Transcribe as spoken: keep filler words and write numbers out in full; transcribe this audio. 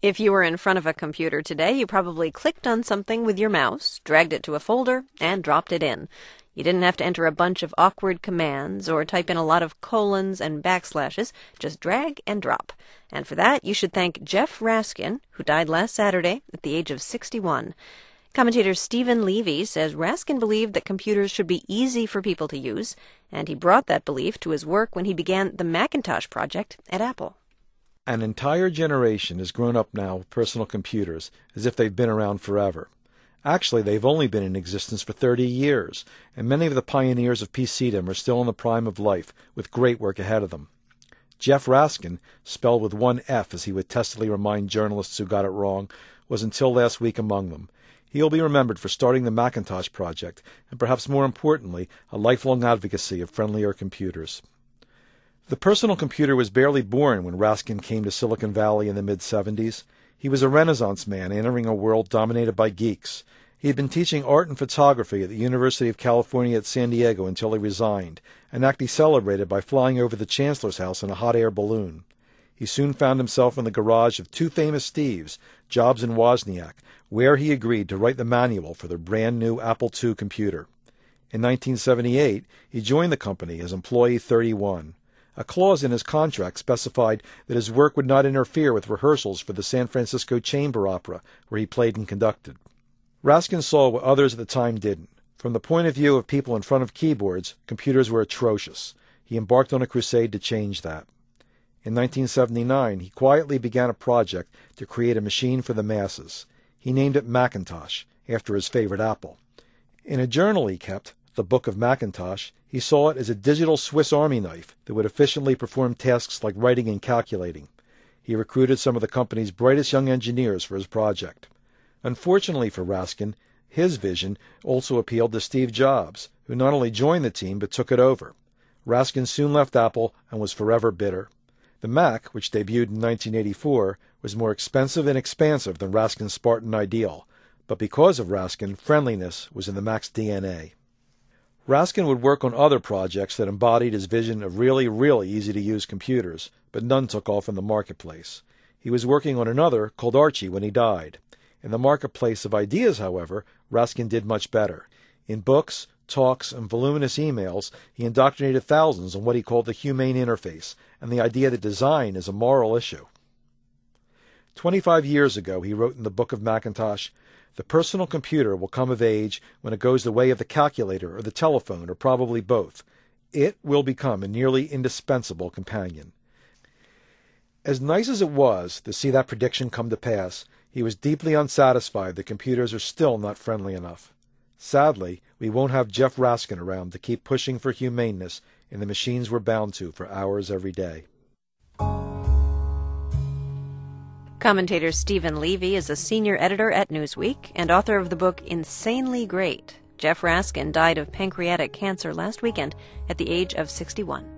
If you were in front of a computer today, you probably clicked on something with your mouse, dragged it to a folder, and dropped it in. You didn't have to enter a bunch of awkward commands or type in a lot of colons and backslashes. Just drag and drop. And for that, you should thank Jeff Raskin, who died last Saturday at the age of sixty-one. Commentator Stephen Levy says Raskin believed that computers should be easy for people to use, and he brought that belief to his work when he began the Macintosh project at Apple. An entire generation has grown up now with personal computers as if they've been around forever. Actually, they've only been in existence for thirty years, and many of the pioneers of P C dom are still in the prime of life, with great work ahead of them. Jeff Raskin, spelled with one F as he would testily remind journalists who got it wrong, was until last week among them. He will be remembered for starting the Macintosh project, and perhaps more importantly, a lifelong advocacy of friendlier computers. The personal computer was barely born when Raskin came to Silicon Valley in the mid-seventies. He was a Renaissance man entering a world dominated by geeks. He had been teaching art and photography at the University of California at San Diego until he resigned, an act he celebrated by flying over the Chancellor's house in a hot air balloon. He soon found himself in the garage of two famous Steves, Jobs and Wozniak, where he agreed to write the manual for their brand-new Apple two computer. In nineteen seventy-eight, he joined the company as employee thirty-one. A clause in his contract specified that his work would not interfere with rehearsals for the San Francisco Chamber Opera, where he played and conducted. Raskin saw what others at the time didn't. From the point of view of people in front of keyboards, computers were atrocious. He embarked on a crusade to change that. In nineteen seventy-nine, he quietly began a project to create a machine for the masses. He named it Macintosh, after his favorite Apple. In a journal he kept, The Book of Macintosh, he saw it as a digital Swiss Army knife that would efficiently perform tasks like writing and calculating. He recruited some of the company's brightest young engineers for his project. Unfortunately for Raskin, his vision also appealed to Steve Jobs, who not only joined the team but took it over. Raskin soon left Apple and was forever bitter. The Mac, which debuted in nineteen eighty-four, was more expensive and expansive than Raskin's Spartan ideal, but because of Raskin, friendliness was in the Mac's D N A. Raskin would work on other projects that embodied his vision of really, really easy-to-use computers, but none took off in the marketplace. He was working on another called Archie when he died. In the marketplace of ideas, however, Raskin did much better. In books, talks, and voluminous emails, he indoctrinated thousands on what he called the humane interface and the idea that design is a moral issue. Twenty-five years ago, he wrote in the Book of Macintosh, "The personal computer will come of age when it goes the way of the calculator or the telephone, or probably both. It will become a nearly indispensable companion." As nice as it was to see that prediction come to pass, he was deeply unsatisfied that computers are still not friendly enough. Sadly, we won't have Jeff Raskin around to keep pushing for humaneness in the machines we're bound to for hours every day. Commentator Stephen Levy is a senior editor at Newsweek and author of the book Insanely Great. Jeff Raskin died of pancreatic cancer last weekend at the age of sixty-one.